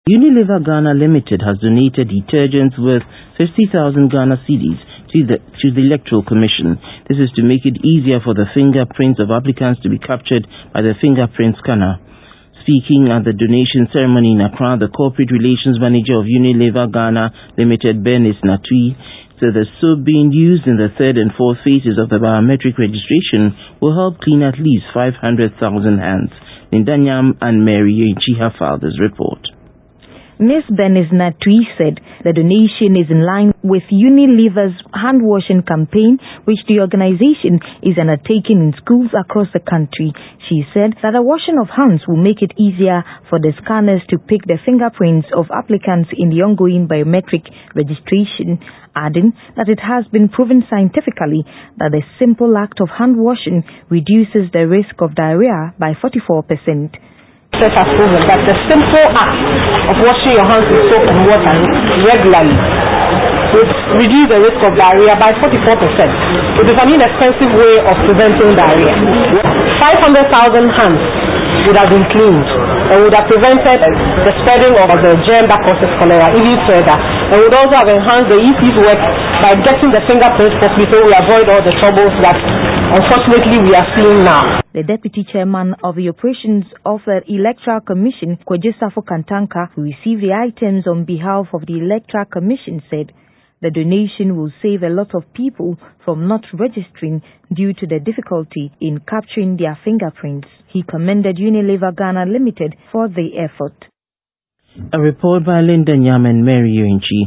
Unilever Ghana Limited has donated detergents worth 50,000 Ghana cedis to the Electoral Commission. This is to make it easier for the fingerprints of applicants to be captured by the fingerprint scanner. Speaking at the donation ceremony in Accra, the Corporate Relations Manager of Unilever Ghana Limited, Bernice Natui, said the soap being used in the third and fourth phases of the biometric registration will help clean at least 500,000 hands. Linda Nyam and Mary Yoinchi have filed this report. Ms. Bernice Natui said the donation is in line with Unilever's hand-washing campaign, which the organization is undertaking in schools across the country. She said that the washing of hands will make it easier for the scanners to pick the fingerprints of applicants in the ongoing biometric registration, adding that it has been proven scientifically that the simple act of hand-washing reduces the risk of diarrhea by 44%. Has proven that the simple act of washing your hands with soap and water regularly will reduce the risk of diarrhea by 44%. It is an inexpensive way of preventing diarrhea. 500,000 hands would have been cleaned and would have prevented the spreading of the germ that causes cholera even further, and would also have enhanced the EC's work by getting the fingerprints properly, so we avoid all the troubles that unfortunately we are seeing now. The Deputy Chairman of the Operations of the Electoral Commission, Kwejisafo Kantanka, who received the items on behalf of the Electoral Commission, said the donation will save a lot of people from not registering due to the difficulty in capturing their fingerprints. He commended Unilever Ghana Limited for the effort. A report by Linda Nyam and Mary Yoinchi.